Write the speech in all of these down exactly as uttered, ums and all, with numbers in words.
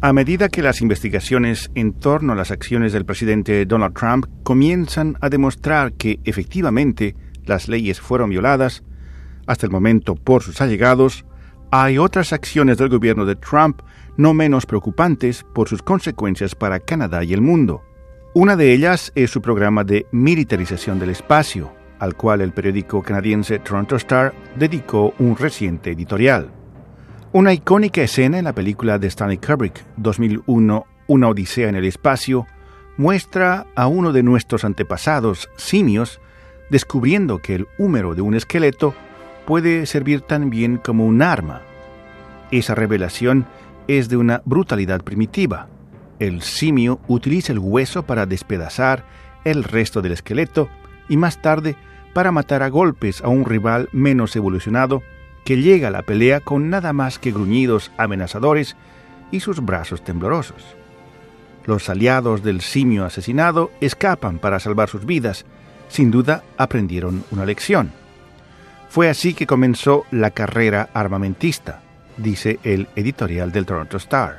A medida que las investigaciones en torno a las acciones del presidente Donald Trump comienzan a demostrar que efectivamente las leyes fueron violadas, hasta el momento por sus allegados, hay otras acciones del gobierno de Trump no menos preocupantes por sus consecuencias para Canadá y el mundo. Una de ellas es su programa de militarización del espacio, al cual el periódico canadiense Toronto Star dedicó un reciente editorial. Una icónica escena en la película de Stanley Kubrick, dos mil uno, Una odisea en el espacio, muestra a uno de nuestros antepasados, simios, descubriendo que el húmero de un esqueleto puede servir también como un arma. Esa revelación es de una brutalidad primitiva. El simio utiliza el hueso para despedazar el resto del esqueleto y más tarde para matar a golpes a un rival menos evolucionado que llega a la pelea con nada más que gruñidos amenazadores y sus brazos temblorosos. Los aliados del simio asesinado escapan para salvar sus vidas. Sin duda aprendieron una lección. Fue así que comenzó la carrera armamentista, dice el editorial del Toronto Star.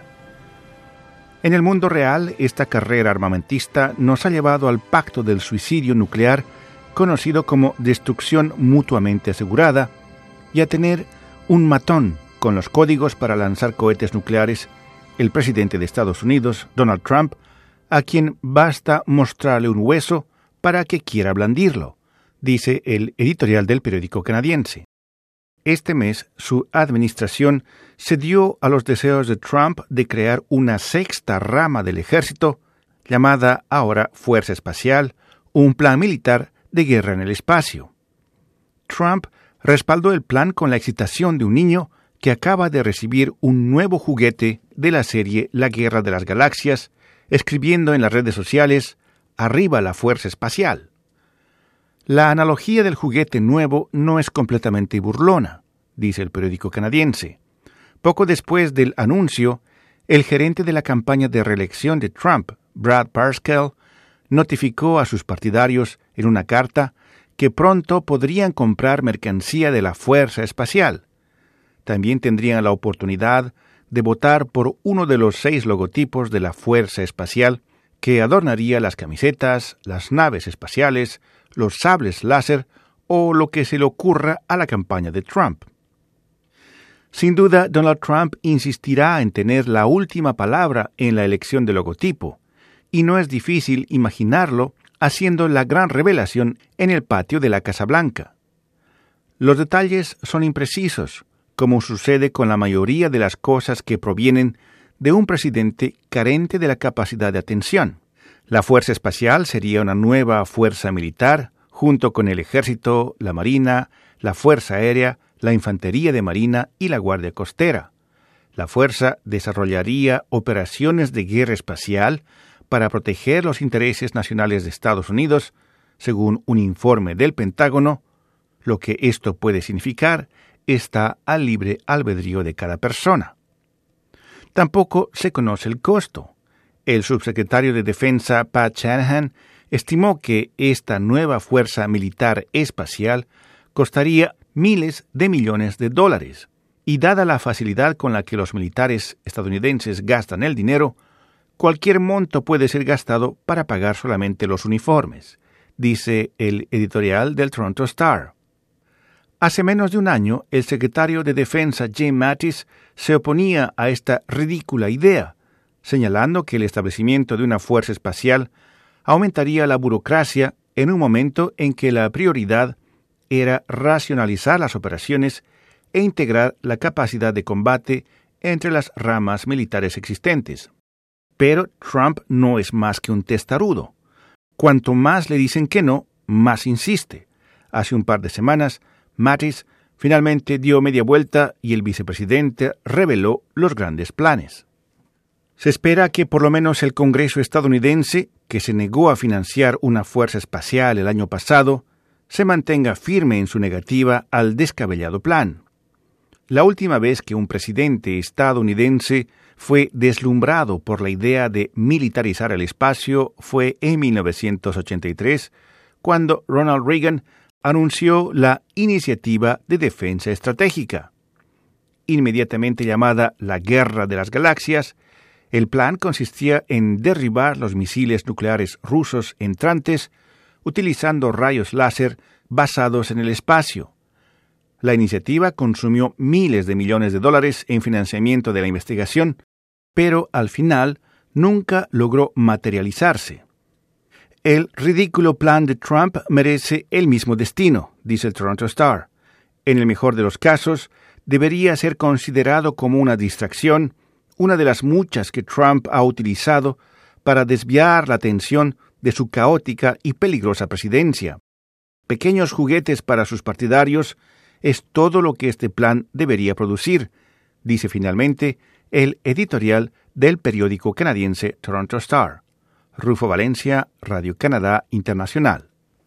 En el mundo real, esta carrera armamentista nos ha llevado al pacto del suicidio nuclear, conocido como destrucción mutuamente asegurada, y a tener un matón con los códigos para lanzar cohetes nucleares, el presidente de Estados Unidos, Donald Trump, a quien basta mostrarle un hueso para que quiera blandirlo, dice el editorial del periódico canadiense. Este mes, su administración cedió a los deseos de Trump de crear una sexta rama del ejército, llamada ahora Fuerza Espacial, un plan militar de guerra en el espacio. Trump respaldó el plan con la excitación de un niño que acaba de recibir un nuevo juguete de la serie La Guerra de las Galaxias, escribiendo en las redes sociales, «Arriba la Fuerza Espacial». La analogía del juguete nuevo no es completamente burlona, dice el periódico canadiense. Poco después del anuncio, el gerente de la campaña de reelección de Trump, Brad Parscale, notificó a sus partidarios en una carta que pronto podrían comprar mercancía de la Fuerza Espacial. También tendrían la oportunidad de votar por uno de los seis logotipos de la Fuerza Espacial que adornaría las camisetas, las naves espaciales, los sables láser o lo que se le ocurra a la campaña de Trump. Sin duda, Donald Trump insistirá en tener la última palabra en la elección del logotipo, y no es difícil imaginarlo haciendo la gran revelación en el patio de la Casa Blanca. Los detalles son imprecisos, como sucede con la mayoría de las cosas que provienen de un presidente carente de la capacidad de atención. La Fuerza Espacial sería una nueva fuerza militar, junto con el Ejército, la Marina, la Fuerza Aérea, la Infantería de Marina y la Guardia Costera. La Fuerza desarrollaría operaciones de guerra espacial para proteger los intereses nacionales de Estados Unidos, según un informe del Pentágono. Lo que esto puede significar está al libre albedrío de cada persona. Tampoco se conoce el costo. El subsecretario de Defensa Pat Shanahan estimó que esta nueva fuerza militar espacial costaría miles de millones de dólares, y dada la facilidad con la que los militares estadounidenses gastan el dinero, cualquier monto puede ser gastado para pagar solamente los uniformes, dice el editorial del Toronto Star. Hace menos de un año, el secretario de Defensa Jim Mattis se oponía a esta ridícula idea, señalando que el establecimiento de una fuerza espacial aumentaría la burocracia en un momento en que la prioridad era racionalizar las operaciones e integrar la capacidad de combate entre las ramas militares existentes. Pero Trump no es más que un testarudo. Cuanto más le dicen que no, más insiste. Hace un par de semanas, Mattis finalmente dio media vuelta y el vicepresidente reveló los grandes planes. Se espera que por lo menos el Congreso estadounidense, que se negó a financiar una fuerza espacial el año pasado, se mantenga firme en su negativa al descabellado plan. La última vez que un presidente estadounidense fue deslumbrado por la idea de militarizar el espacio fue en mil novecientos ochenta y tres, cuando Ronald Reagan anunció la Iniciativa de Defensa Estratégica. Inmediatamente llamada la Guerra de las Galaxias, El plan consistía en derribar los misiles nucleares rusos entrantes utilizando rayos láser basados en el espacio. La iniciativa consumió miles de millones de dólares en financiamiento de la investigación, pero al final nunca logró materializarse. El ridículo plan de Trump merece el mismo destino, dice el Toronto Star. En el mejor de los casos, debería ser considerado como una distracción, una de las muchas que Trump ha utilizado para desviar la atención de su caótica y peligrosa presidencia. Pequeños juguetes para sus partidarios es todo lo que este plan debería producir, dice finalmente el editorial del periódico canadiense Toronto Star. Rufo Valencia, Radio Canadá Internacional.